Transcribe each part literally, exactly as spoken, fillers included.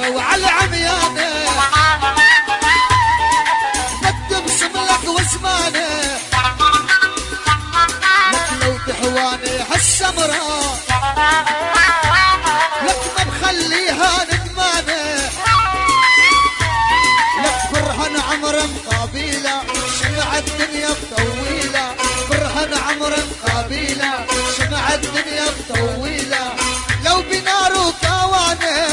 بالعشرة وعلى عميانه بتبسم لك وزمانه لك لو تحواني هالسمراء لك ما بخليها ندمانه لك فرحان عمر مقابيله شمع الدنيا بطويله فرحان عمر مقابيله شمع الدنيا بطويله لو بنار وكوانه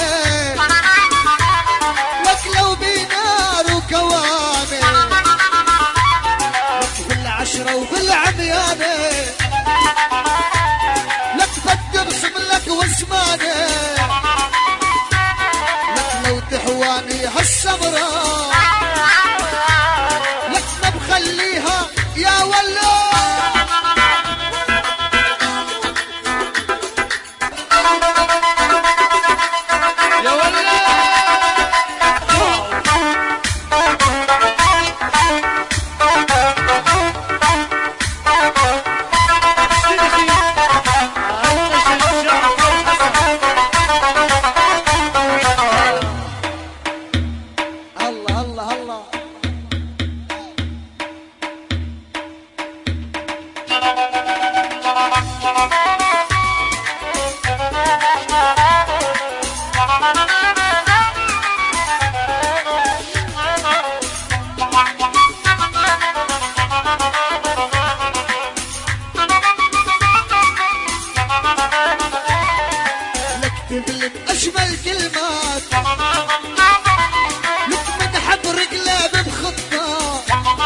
لك لو بنار وكوانه لك بالعشرة وبالعميانه لك بتبسم لك وزمانه لك لو تحواني هالسمراء لك ما بخليها يا ولو يا ولو الله الله الله لكتب لك اجمل كلمات لك منحب رجلاب بخطة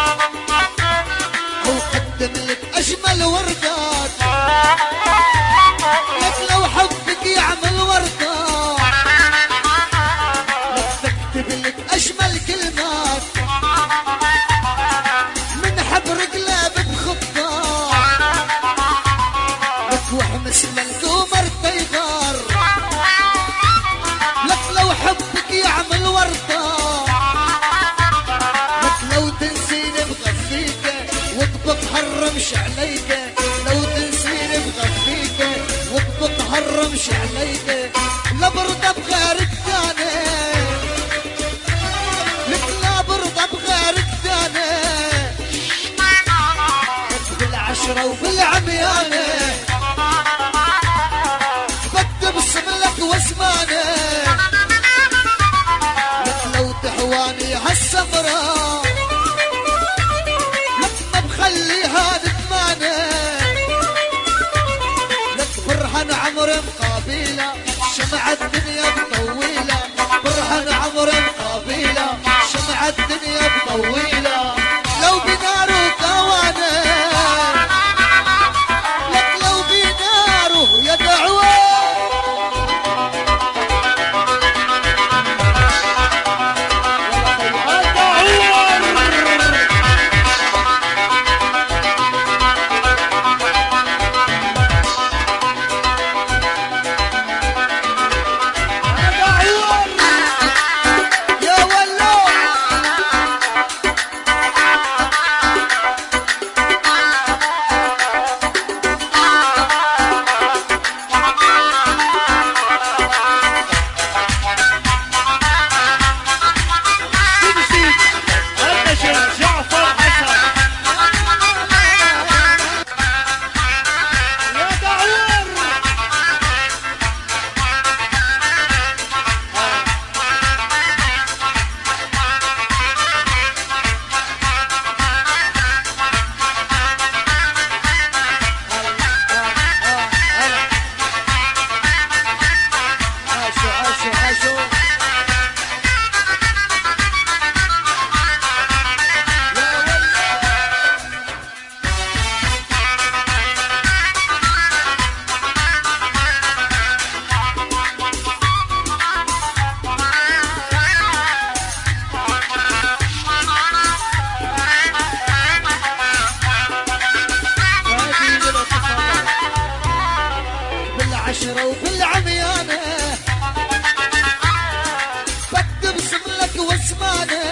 وقدم لك اجمل وردات لك لو حبك يعمل وردة لك تكتب لك اجمل كلمات منحب رجلاب بخطة لك وحمس للقمر تيغار لك لو حبك يعمل وردة لك لو تنسيني بغفيك وبتحرمش عليك لو تنسيني بغفيك وبتحرمش عليك لا برضى بغيرك تاني لك لا برضى بغيرك تاني لك بالعشرة وبالعميانه بتبسم لك وزمانه لك لو تحواني هالسمراء لك ما بخليها ندمانه لك فرحان عمر مقابيله شمع الدنيا بطويله فرحان عمر مقابيله شمع الدنيا بطويله لو بنار وكوانه لك لو بناره يا دعوه يا ولو بالعشرة وبالعميانة بتبسم لك وزمانه